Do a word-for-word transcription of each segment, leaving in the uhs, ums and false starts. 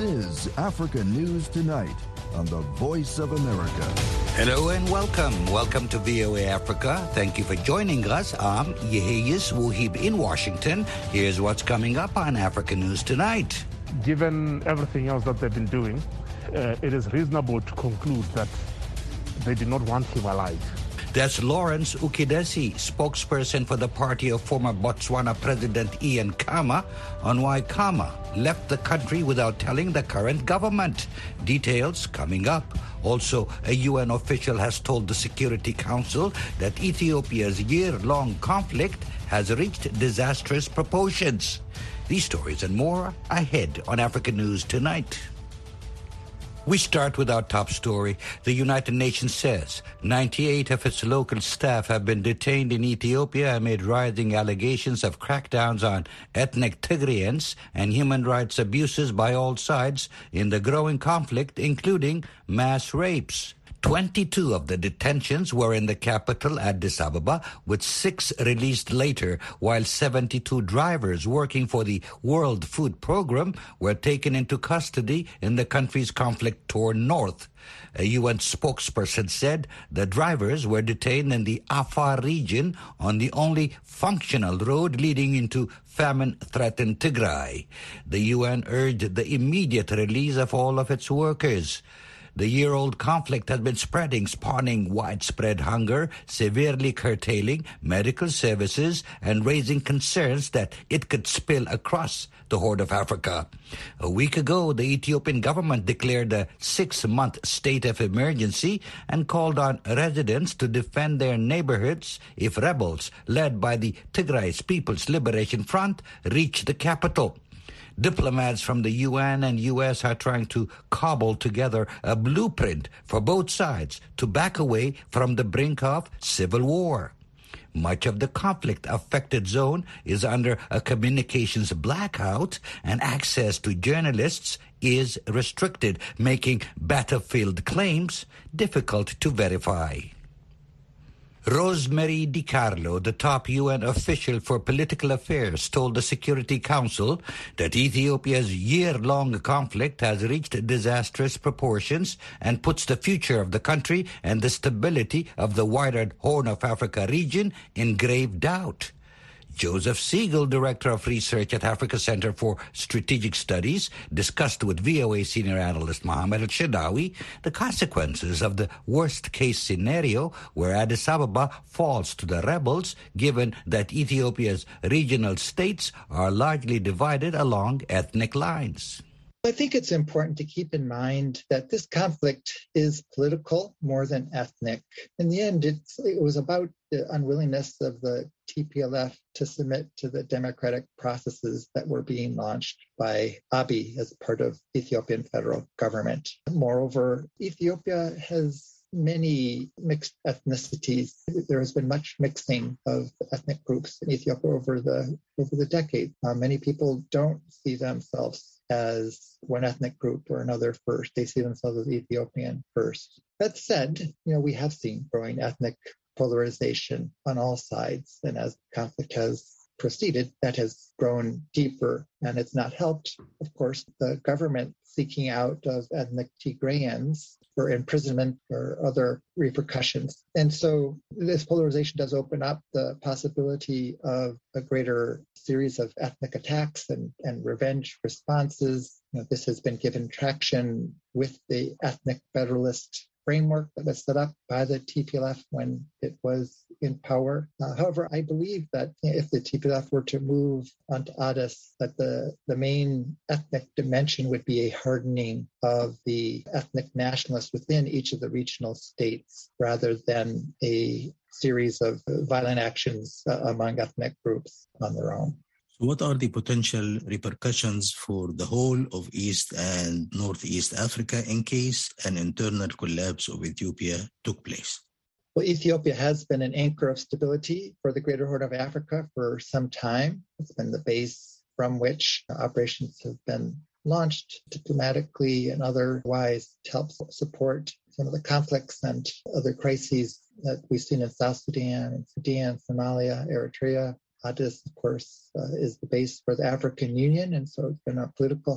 is Africa News Tonight on the Voice of America. Hello and welcome. Welcome to V O A Africa. Thank you for joining us. I'm Yeheyes Wuhib in Washington. Here's what's coming up on Africa News Tonight. Given everything else that they've been doing, uh, it is reasonable to conclude that they did not want him alive. That's Lawrence Ukidesi, spokesperson for the party of former Botswana President Ian Khama, on why Khama left the country without telling the current government. Details coming up. Also, a U N official has told the Security Council that Ethiopia's year-long conflict has reached disastrous proportions. These stories and more ahead on Africa News Tonight. We start with our top story. The United Nations says ninety-eight of its local staff have been detained in Ethiopia amid rising allegations of crackdowns on ethnic Tigrayans and human rights abuses by all sides in the growing conflict, including mass rapes. twenty-two of the detentions were in the capital, Addis Ababa, with six released later, while seventy-two drivers working for the World Food Programme were taken into custody in the country's conflict-torn north. A U N spokesperson said the drivers were detained in the Afar region on the only functional road leading into famine-threatened Tigray. The U N urged the immediate release of all of its workers. The year-old conflict has been spreading, spawning widespread hunger, severely curtailing medical services, and raising concerns that it could spill across the Horn of Africa. A week ago, the Ethiopian government declared a six-month state of emergency and called on residents to defend their neighborhoods if rebels led by the Tigray People's Liberation Front reach the capital. Diplomats from the U N and U S are trying to cobble together a blueprint for both sides to back away from the brink of civil war. Much of the conflict-affected zone is under a communications blackout, and access to journalists is restricted, making battlefield claims difficult to verify. Rosemary DiCarlo, the top U N official for political affairs, told the Security Council that Ethiopia's year-long conflict has reached disastrous proportions and puts the future of the country and the stability of the wider Horn of Africa region in grave doubt. Joseph Siegel, Director of Research at Africa Center for Strategic Studies, discussed with V O A senior analyst Mohammed Al-Shadawi the consequences of the worst-case scenario where Addis Ababa falls to the rebels, given that Ethiopia's regional states are largely divided along ethnic lines. I think it's important to keep in mind that this conflict is political more than ethnic. In the end, it's, it was about the unwillingness of the T P L F to submit to the democratic processes that were being launched by Abiy as part of Ethiopian federal government. Moreover, Ethiopia has many mixed ethnicities. There has been much mixing of ethnic groups in Ethiopia over the over the decades. Uh, many people don't see themselves as one ethnic group or another first. They see themselves as Ethiopian first. That said, you know, we have seen growing ethnic polarization on all sides, and as the conflict has proceeded, that has grown deeper, and it's not helped, of course, the government seeking out of ethnic Tigrayans for imprisonment or other repercussions. And so this polarization does open up the possibility of a greater series of ethnic attacks and, and revenge responses. You know, this has been given traction with the ethnic federalist framework that was set up by the T P L F when it was in power. Uh, however, I believe that if the T P L F were to move onto Addis, that the, the main ethnic dimension would be a hardening of the ethnic nationalists within each of the regional states rather than a series of violent actions uh, among ethnic groups on their own. What are the potential repercussions for the whole of East and Northeast Africa in case an internal collapse of Ethiopia took place? Well, Ethiopia has been an anchor of stability for the Greater Horn of Africa for some time. It's been the base from which operations have been launched diplomatically and otherwise to help support some of the conflicts and other crises that we've seen in South Sudan, Sudan, Somalia, Eritrea. Addis, of course, uh, is the base for the African Union, and so it's been a political hub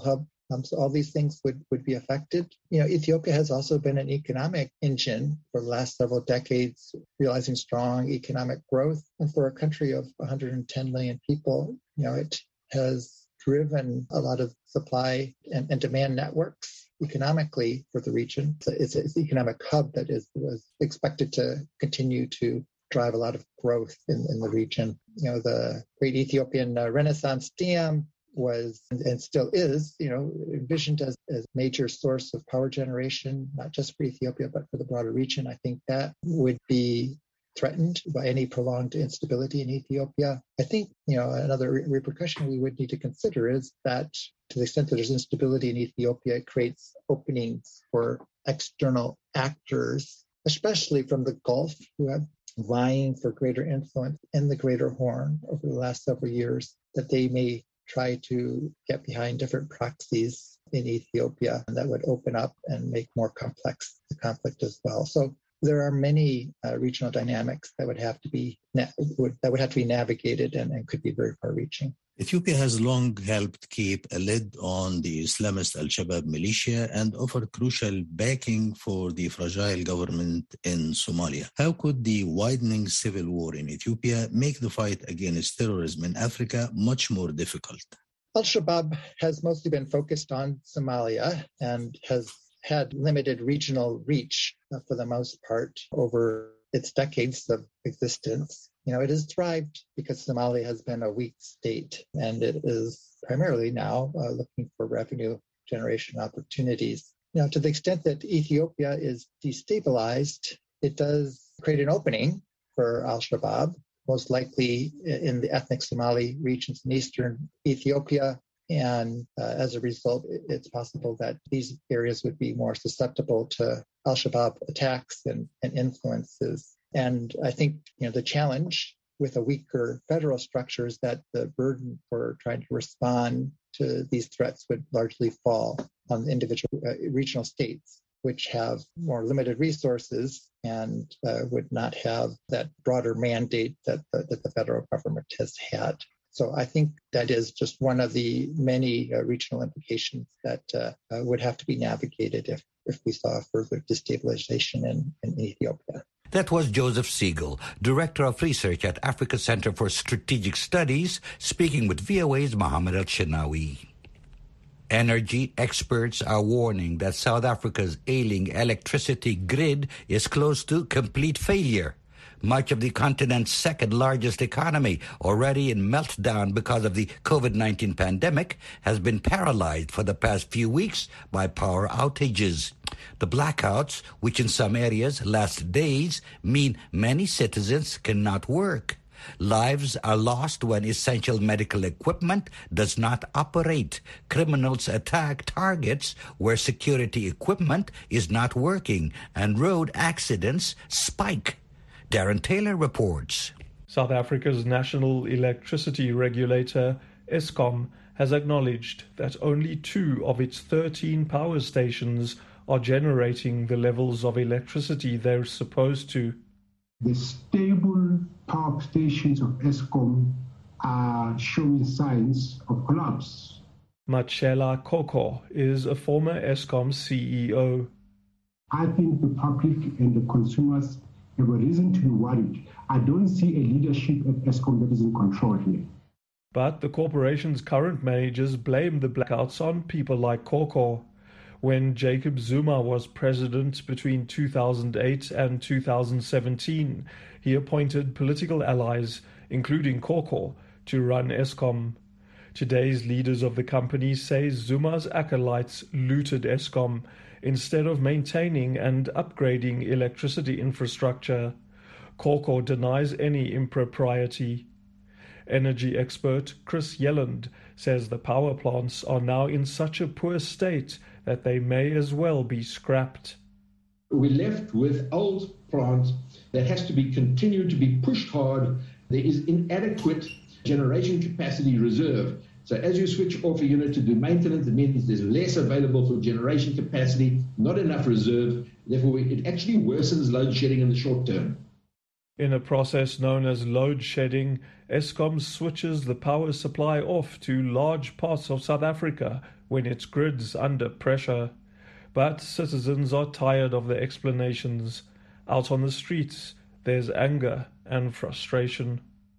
Um, so all these things would, would be affected. You know, Ethiopia has also been an economic engine for the last several decades, realizing strong economic growth. And for a country of one hundred ten million people, you know, it has driven a lot of supply and, and demand networks economically for the region. So it's, it's an economic hub that is was expected to continue to drive a lot of growth in, in the region. You know, the Great Ethiopian uh, Renaissance Dam was and still is, you know, envisioned as a major source of power generation, not just for Ethiopia, but for the broader region. I think that would be threatened by any prolonged instability in Ethiopia. I think, you know, another re- repercussion we would need to consider is that to the extent that there's instability in Ethiopia, it creates openings for external actors, especially from the Gulf, who have vying for greater influence in the Greater Horn over the last several years, that they may try to get behind different proxies in Ethiopia, and that would open up and make more complex the conflict as well. So there are many uh, regional dynamics that would have to be na- would, that would have to be navigated and, and could be very far-reaching. Ethiopia has long helped keep a lid on the Islamist Al-Shabaab militia and offered crucial backing for the fragile government in Somalia. How could the widening civil war in Ethiopia make the fight against terrorism in Africa much more difficult? Al-Shabaab has mostly been focused on Somalia and has had limited regional reach uh, for the most part over its decades of existence. You know, it has thrived because Somalia has been a weak state, and it is primarily now uh, looking for revenue generation opportunities. Now, to the extent that Ethiopia is destabilized, it does create an opening for Al-Shabaab, most likely in the ethnic Somali regions in eastern Ethiopia. And uh, as a result, it's possible that these areas would be more susceptible to Al-Shabaab attacks and, and influences. And I think, you know, the challenge with a weaker federal structure is that the burden for trying to respond to these threats would largely fall on the individual uh, regional states, which have more limited resources and uh, would not have that broader mandate that the, that the federal government has had. So I think that is just one of the many uh, regional implications that uh, uh, would have to be navigated if, if we saw further destabilization in, in Ethiopia. That was Joseph Siegel, Director of Research at Africa Center for Strategic Studies, speaking with V O A's Mohammed El-Shenawi. Energy experts are warning that South Africa's ailing electricity grid is close to complete failure. Much of the continent's second-largest economy, already in meltdown because of the covid nineteen pandemic, has been paralyzed for the past few weeks by power outages. The blackouts, which in some areas last days, mean many citizens cannot work. Lives are lost when essential medical equipment does not operate. Criminals attack targets where security equipment is not working, and road accidents spike. Darren Taylor reports. South Africa's national electricity regulator, Eskom, has acknowledged that only two of its thirteen power stations are generating the levels of electricity they're supposed to. The stable power stations of Eskom are showing signs of collapse. Machela Koko is a former Eskom C E O. I think the public and the consumers have a reason to be worried. I don't see a leadership at Eskom that is in control here. But the corporation's current managers blame the blackouts on people like Koko. When Jacob Zuma was president between two thousand eight and two thousand seventeen, he appointed political allies, including Koko, to run Eskom. Today's leaders of the company say Zuma's acolytes looted Eskom instead of maintaining and upgrading electricity infrastructure. Koko denies any impropriety. Energy expert Chris Yelland says the power plants are now in such a poor state that they may as well be scrapped. We're left with old plants that has to be continued to be pushed hard. There is inadequate generation capacity reserve. So as you switch off a unit to do maintenance, it means there's less available for generation capacity, not enough reserve. Therefore, it actually worsens load shedding in the short term. In a process known as load shedding, Eskom switches the power supply off to large parts of South Africa when its grid's under pressure. But citizens are tired of the explanations. Out on the streets, there's anger and frustration.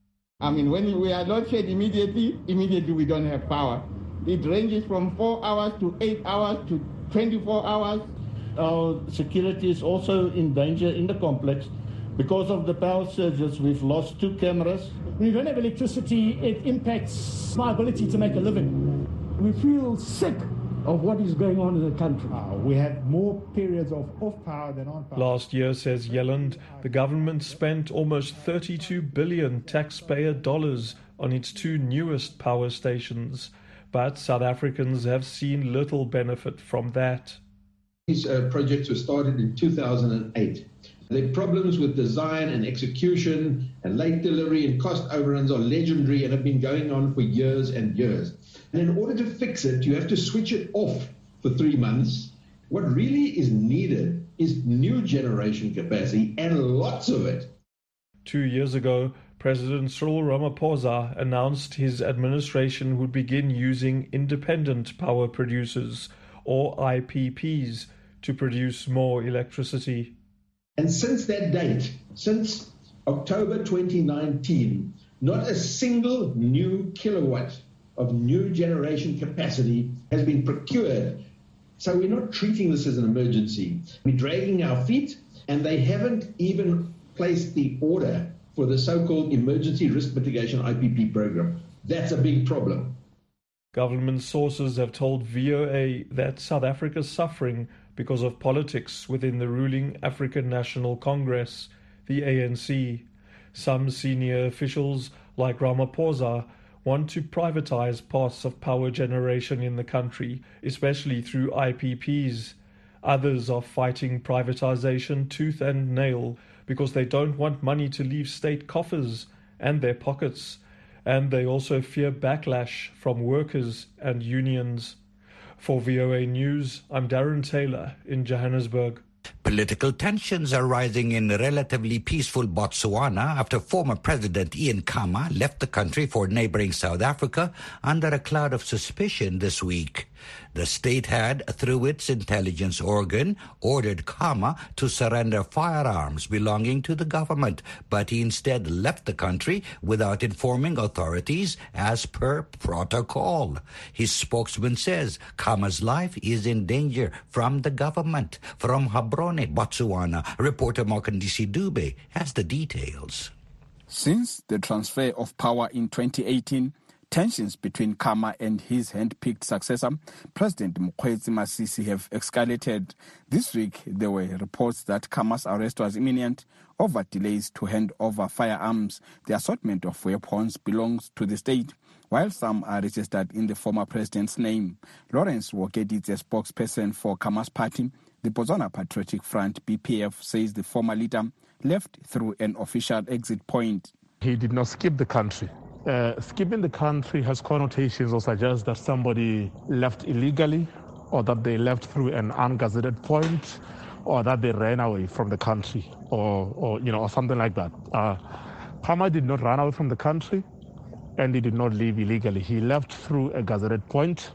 I mean, when we are load shed immediately, immediately we don't have power. It ranges from four hours to eight hours to twenty-four hours. Our security is also in danger in the complex. Because of the power surges, we've lost two cameras. When you don't have electricity, it impacts my ability to make a living. We feel sick of what is going on in the country. Uh, we have more periods of off power than on power. Last year, says Yelland, the government spent almost thirty-two billion taxpayer dollars on its two newest power stations. But South Africans have seen little benefit from that. These uh, projects were started in two thousand eight. The problems with design and execution and late delivery and cost overruns are legendary and have been going on for years and years. And in order to fix it, you have to switch it off for three months. What really is needed is new generation capacity and lots of it. Two years ago, President Cyril Ramaphosa announced his administration would begin using independent power producers, or I P Ps, to produce more electricity. And since that date, since October twenty nineteen, not a single new kilowatt of new generation capacity has been procured. So we're not treating this as an emergency. We're dragging our feet, and they haven't even placed the order for the so-called Emergency Risk Mitigation I P P program. That's a big problem. Government sources have told V O A that South Africa's suffering because of politics within the ruling African National Congress, the A N C. Some senior officials, like Ramaphosa, want to privatize parts of power generation in the country, especially through I P Ps. Others are fighting privatization tooth and nail because they don't want money to leave state coffers and their pockets, and they also fear backlash from workers and unions. For V O A News, I'm Darren Taylor in Johannesburg. Political tensions are rising in relatively peaceful Botswana after former President Ian Khama left the country for neighboring South Africa under a cloud of suspicion this week. The state had, through its intelligence organ, ordered Khama to surrender firearms belonging to the government, but he instead left the country without informing authorities as per protocol. His spokesman says Khama's life is in danger from the government. From Gaborone, Botswana, reporter Mokandisi Dube has the details. Since the transfer of power in twenty eighteen, tensions between Khama and his hand-picked successor, President Mokgweetsi Masisi, have escalated. This week, there were reports that Khama's arrest was imminent over delays to hand over firearms. The assortment of weapons belongs to the state, while some are registered in the former president's name. Lawrence Wokeditse, spokesperson for Khama's party, the Botswana Patriotic Front, B P F, says the former leader left through an official exit point. He did not skip the country. Uh, skipping the country has connotations or suggests that somebody left illegally, or that they left through an ungazetted point, or that they ran away from the country, or, or you know, or something like that. Uh, Khama did not run away from the country, and he did not leave illegally. He left through a gazetted point,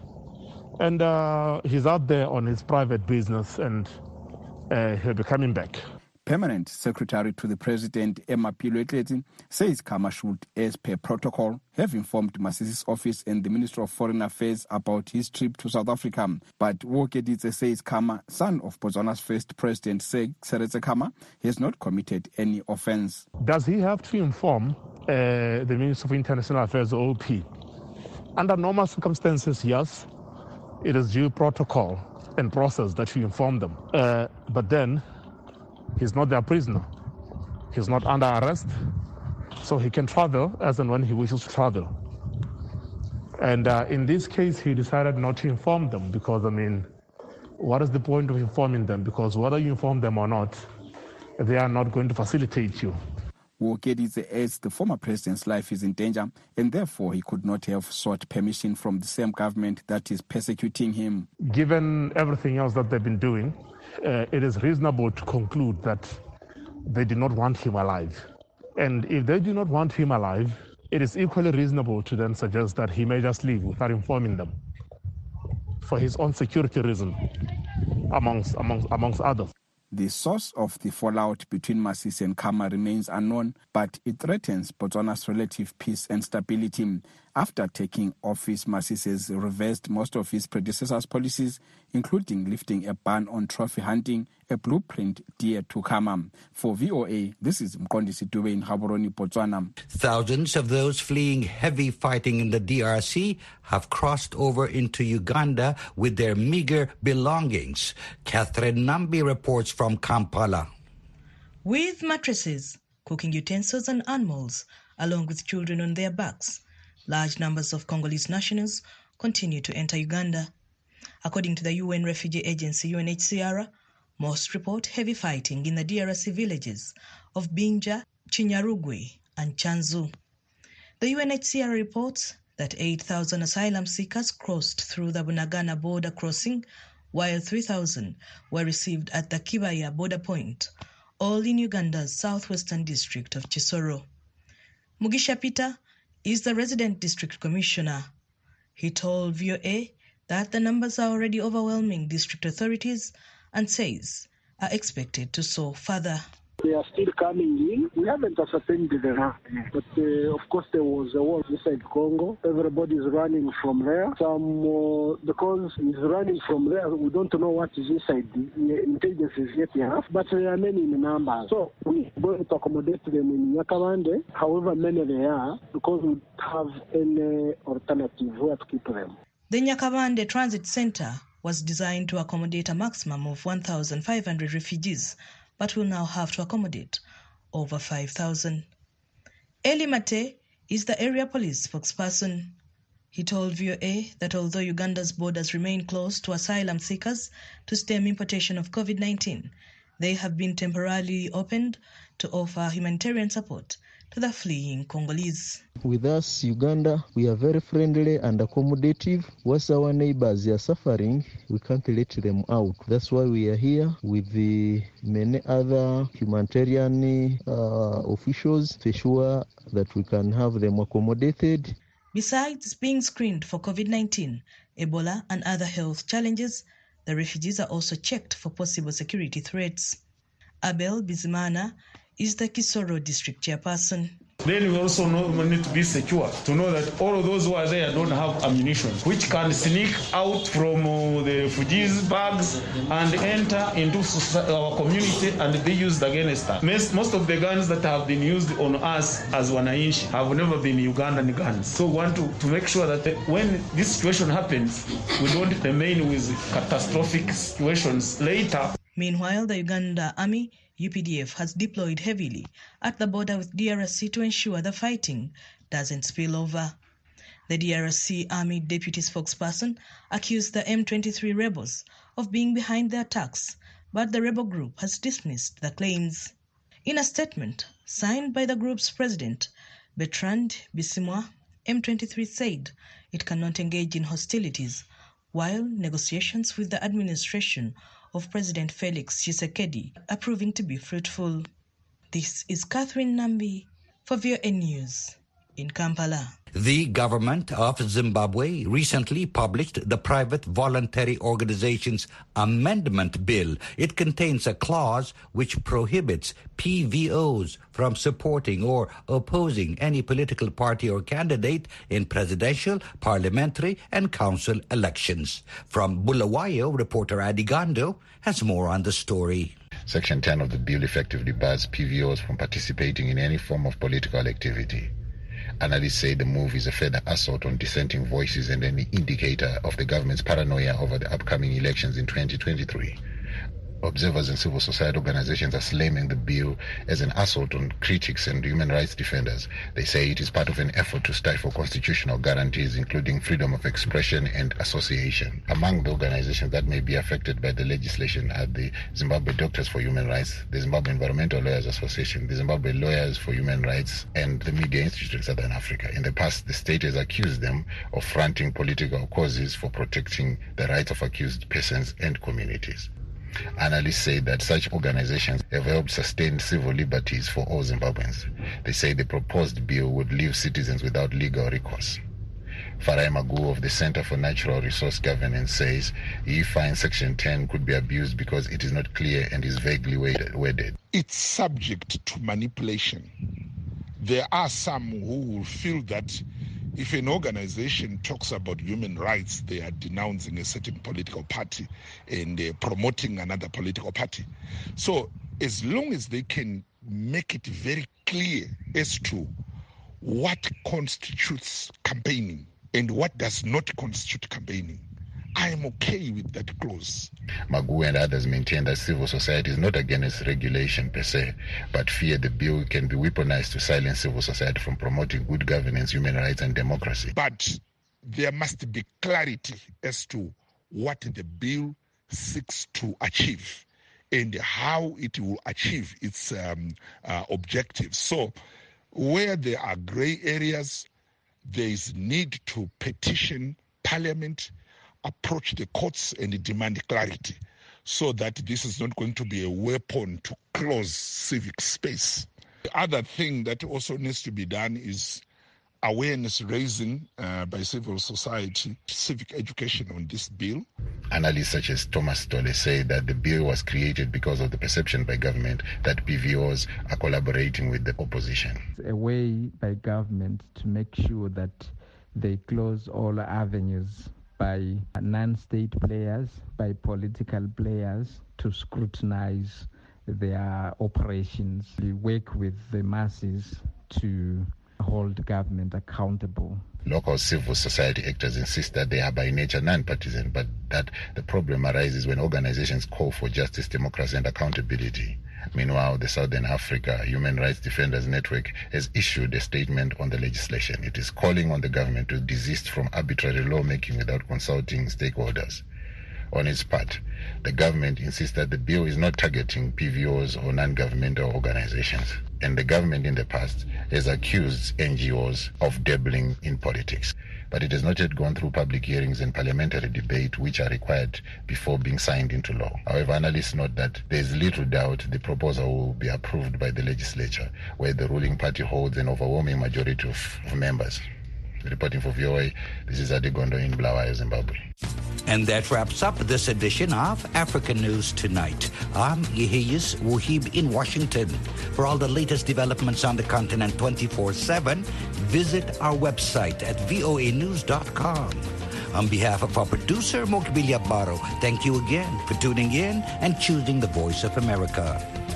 and uh, he's out there on his private business, and uh, he'll be coming back. Permanent Secretary to the President, Emma Pilwe says Khama should, as per protocol, have informed Masisi's office and the Minister of Foreign Affairs about his trip to South Africa. But Wokeditse says Khama, son of Botswana's first President, Seretse Khama, has not committed any offence. Does he have to inform uh, the Minister of International Affairs, O P? Under normal circumstances, yes. It is due protocol and process that you inform them. Uh, but then, he's not their prisoner. He's not under arrest, so he can travel as and when he wishes to travel. And uh, in this case, he decided not to inform them because, I mean, what is the point of informing them? Because whether you inform them or not, they are not going to facilitate you. Wokeditse adds the former president's life is in danger, and therefore he could not have sought permission from the same government that is persecuting him. Given everything else that they've been doing, Uh, it is reasonable to conclude that they did not want him alive. And if they do not want him alive, it is equally reasonable to then suggest that he may just leave without informing them for his own security reason, amongst, amongst, amongst others. The source of the fallout between Masisi and Khama remains unknown, but it threatens Botswana's relative peace and stability. After taking office, Masisi has reversed most of his predecessors' policies, including lifting a ban on trophy hunting, a blueprint dear to Khama. For V O A, this is Mqondisi Dube in Gaborone, Botswana. Thousands of those fleeing heavy fighting in the D R C have crossed over into Uganda with their meager belongings. Catherine Nambi reports from Kampala. With mattresses, cooking utensils and animals, along with children on their backs, large numbers of Congolese nationals continue to enter Uganda. According to the U N Refugee Agency U N H C R, most report heavy fighting in the D R C villages of Binja, Chinyarugwe and Chanzu. The U N H C R reports that eight thousand asylum seekers crossed through the Bunagana border crossing, while three thousand were received at the Kibaya border point, all in Uganda's southwestern district of Chisoro. Mugisha Peter is the resident district commissioner. He told V O A that the numbers are already overwhelming district authorities and says are expected to soar further. They are still coming in. We haven't ascertained the number, but uh, of course there was a war inside Congo. Everybody is running from there. Some uh, because he's running from there, we don't know what is inside. The intelligence is yet enough, but there are many in numbers. So we're going to accommodate them in Nyakabande, however many they are, because we have any alternative where to keep them. The Nyakabande Transit Center was designed to accommodate a maximum of one thousand five hundred refugees, but will now have to accommodate over five thousand. Eli Mate is the area police spokesperson. He told V O A that although Uganda's borders remain closed to asylum seekers to stem importation of COVID nineteen, they have been temporarily opened to offer humanitarian support to the fleeing Congolese. With us, Uganda, we are very friendly and accommodative. Once our neighbors are suffering, we can't let them out. That's why we are here with the many other humanitarian uh, officials to ensure that we can have them accommodated. Besides being screened for COVID nineteen, Ebola and other health challenges, the refugees are also checked for possible security threats. Abel Bizimana is the Kisoro district chairperson. Then we also know we need to be secure, to know that all of those who are there don't have ammunition, which can sneak out from uh, the refugees' bags and enter into our community and be used against us. Most, most of the guns that have been used on us as Wananchi have never been Ugandan guns. So we want to, to make sure that when this situation happens, we don't remain with catastrophic situations later. Meanwhile, the Uganda Army U P D F has deployed heavily at the border with D R C to ensure the fighting doesn't spill over. The D R C Army deputy spokesperson accused the M twenty-three rebels of being behind the attacks, but the rebel group has dismissed the claims. In a statement signed by the group's president, Bertrand Bisimwa, M twenty-three said it cannot engage in hostilities, while negotiations with the administration of President Felix Tshisekedi are proving to be fruitful. This is Catherine Nambi for V O A News in Kampala. The government of Zimbabwe recently published the Private Voluntary Organizations Amendment Bill. It contains a clause which prohibits P V Os from supporting or opposing any political party or candidate in presidential, parliamentary, and council elections. From Bulawayo, reporter Adi Gando has more on the story. Section ten of the bill effectively bars P V Os from participating in any form of political activity. Analysts say the move is a further assault on dissenting voices and any indicator of the government's paranoia over the upcoming elections in twenty twenty-three. Observers and civil society organizations are slamming the bill as an assault on critics and human rights defenders. They say it is part of an effort to stifle constitutional guarantees, including freedom of expression and association. Among the organizations that may be affected by the legislation are the Zimbabwe Doctors for Human Rights, the Zimbabwe Environmental Lawyers Association, the Zimbabwe Lawyers for Human Rights, and the Media Institute in Southern Africa. In the past, the state has accused them of fronting political causes for protecting the rights of accused persons and communities. Analysts say that such organizations have helped sustain civil liberties for all Zimbabweans. They say the proposed bill would leave citizens without legal recourse. Farai Magu of the Center for Natural Resource Governance says he finds Section ten could be abused because it is not clear and is vaguely worded. It's subject to manipulation. There are some who will feel that if an organization talks about human rights, they are denouncing a certain political party and uh, promoting another political party. So as long as they can make it very clear as to what constitutes campaigning and what does not constitute campaigning, I am okay with that clause. Magu and others maintain that civil society is not against regulation per se, but fear the bill can be weaponized to silence civil society from promoting good governance, human rights, and democracy. But there must be clarity as to what the bill seeks to achieve and how it will achieve its um, uh, objectives. So where there are gray areas, there is need to petition Parliament, approach the courts and demand clarity so that this is not going to be a weapon to close civic space. The other thing that also needs to be done is awareness raising uh, by civil society, civic education on this bill. Analysts such as Thomas Tole say that the bill was created because of the perception by government that P V Os are collaborating with the opposition. A way by government to make sure that they close all avenues by non-state players, by political players to scrutinize their operations. We work with the masses to hold government accountable. Local civil society actors insist that they are by nature non-partisan, but that the problem arises when organizations call for justice, democracy, and accountability. Meanwhile, the Southern Africa Human Rights Defenders Network has issued a statement on the legislation. It is calling on the government to desist from arbitrary lawmaking without consulting stakeholders. On its part, the government insists that the bill is not targeting P V Os or non-governmental organizations, and the government in the past has accused N G Os of dabbling in politics. But it has not yet gone through public hearings and parliamentary debate, which are required before being signed into law. However, analysts note that there is little doubt the proposal will be approved by the legislature, where the ruling party holds an overwhelming majority of, of members. Reporting for V O A, this is Adegondo in Bulawayo, Zimbabwe. And that wraps up this edition of African News Tonight. I'm Yehiyas Wuhib in Washington. For all the latest developments on the continent twenty-four seven, visit our website at voa news dot com. On behalf of our producer, Mokbilia Baro, thank you again for tuning in and choosing the Voice of America.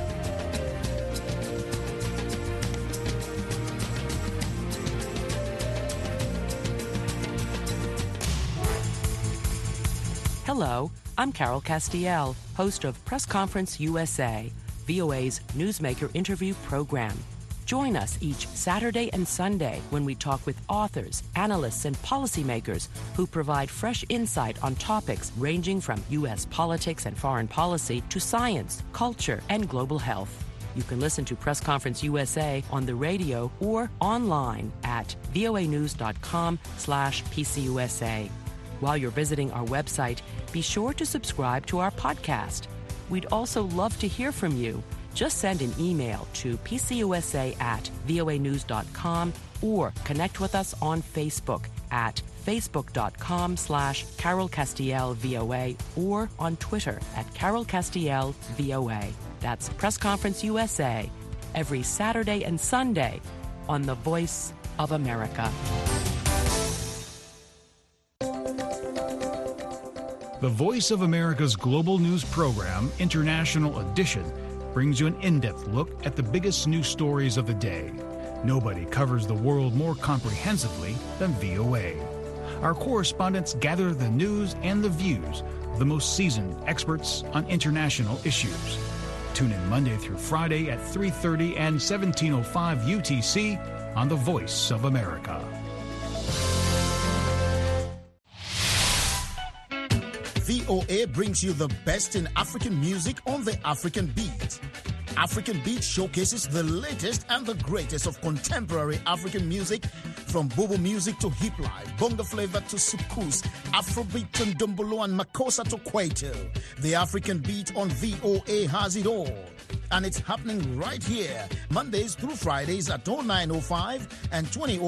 Hello, I'm Carol Castiel, host of Press Conference U S A, V O A's newsmaker interview program. Join us each Saturday and Sunday when we talk with authors, analysts, and policymakers who provide fresh insight on topics ranging from U S politics and foreign policy to science, culture, and global health. You can listen to Press Conference U S A on the radio or online at voa news dot com slash P C U S A. While you're visiting our website, be sure to subscribe to our podcast. We'd also love to hear from you. Just send an email to p c u s a at voa news dot com or connect with us on Facebook at facebook dot com slash Carol Castiel V O A or on Twitter at Carol Castiel V O A. That's Press Conference U S A, every Saturday and Sunday on the Voice of America. The Voice of America's global news program, International Edition, brings you an in-depth look at the biggest news stories of the day. Nobody covers the world more comprehensively than V O A. Our correspondents gather the news and the views of the most seasoned experts on international issues. Tune in Monday through Friday at three thirty and seventeen oh five U T C on The Voice of America. V O A brings you the best in African music on the African Beat. African Beat showcases the latest and the greatest of contemporary African music From Bobo music to hip life, bonga flavor to sukus, Afrobeat to Ndombolo and Makossa to Kwaito, the African beat on V O A has it all. And it's happening right here, Mondays through Fridays at oh nine oh five and twenty oh